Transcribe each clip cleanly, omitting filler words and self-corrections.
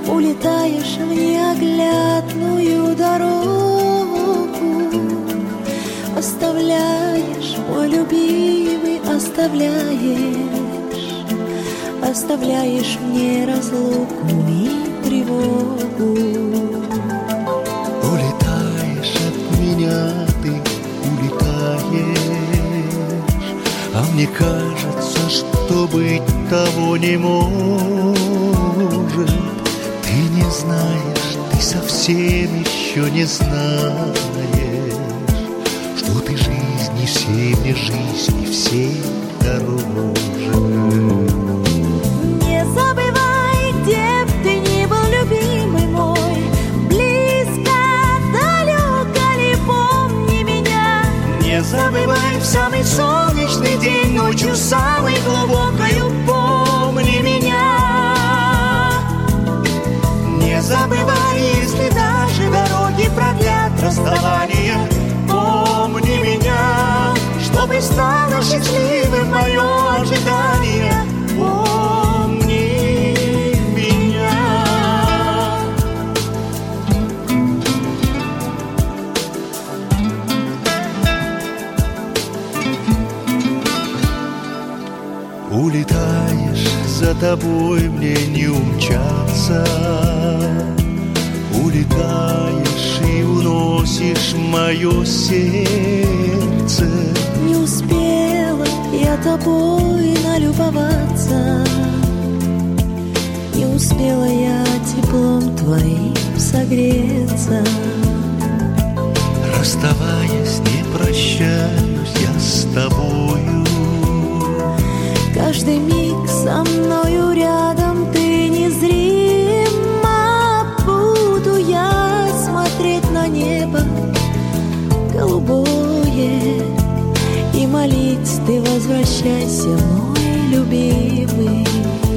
улетаешь в неоглядную дорогу. Оставляешь, мой любимый, оставляешь мне разлуку и тревогу. Улетаешь от меня, ты улетаешь, а мне кажется, что быть того не может. Ты не знаешь, ты совсем еще не знаешь, что ты жизни всей мне жизни всей дороже. Не забывай, где б ты ни был, любимый мой, близко, далеко ли, помни меня. Не забывай в самый солнечный день, ночью самой глубокою, помни меня. Не забывай, если даже дороги продлят расставание, помни меня, чтобы стало счастливым мое ожидание, помни меня. Улетаешь, за тобой мне не умчаться. Улетаешь и уносишь мое сердце. Не успела я тобой налюбоваться, не успела я теплом твоим согреться. Расставаясь, не прощаюсь я с тобою. Каждый миг со мною рядом ты незримо. Буду я смотреть на небо голубое и молить: ты возвращайся, мой любимый.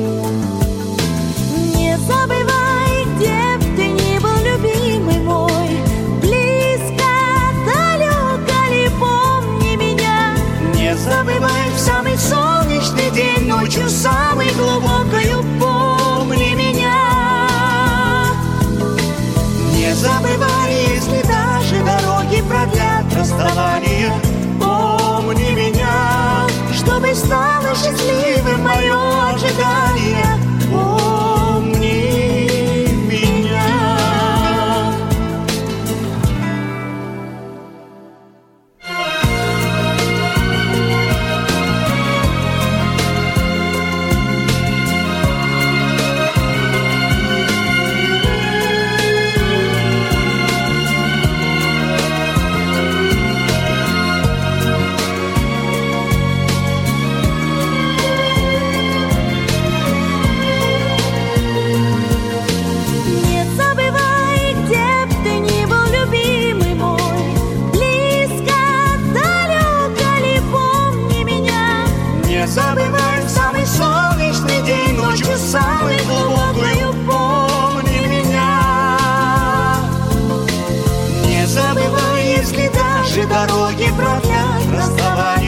Не забывай, где б ты ни был, любимый мой, близко, далеко ли, помни меня. Не забывай в самый солнечный день, ночью самой глубокою, помни меня. Не забывай, если даже дороги продлят расставание, помни меня, чтобы стало счастливым мое ожидание, помни меня. Не забывай в самый солнечный день, ночью самой глубокою, помни меня. Не забывай, если даже дороги продлят расставание.